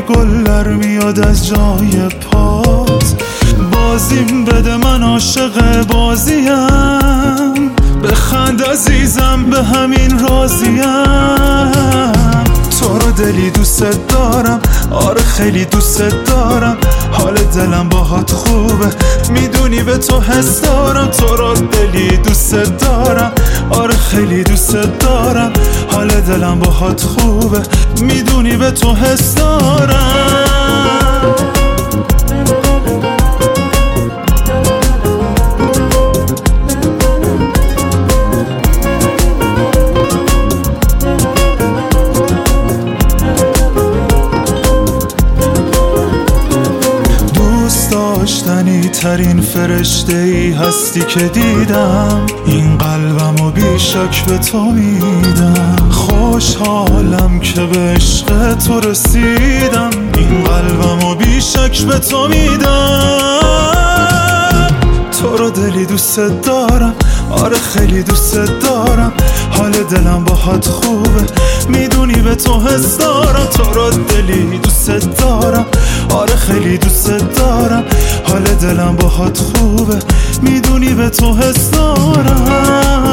گل در میاد از جای پات. بازیم بده من عاشق بازیم، بخند عزیزم به همین راضیم. تو رو دلی دوست دارم، آره خیلی دوست دارم. حال دلم باهات خوبه، میدونی به تو حس دارم. تو رو دلی دوست دارم، آره خیلی دوست دارم. حال دلم باهات خوبه، میدونی به تو حس دارم. داشتنی ترین فرشته ای هستی که دیدم. این قلبمو بی شک به تو میدم. خوشحالم که به عشق تو رسیدم. این قلبمو بی شک به تو میدم. تو رو دلی دوست دارم، آره خیلی دوست دارم. حال دلم باهات خوبه، میدونی به تو حس دارم. تو رو دلی دوست دارم، آره خیلی دوست دارم. حال دلم باهات خوبه، میدونی به تو حس دارم.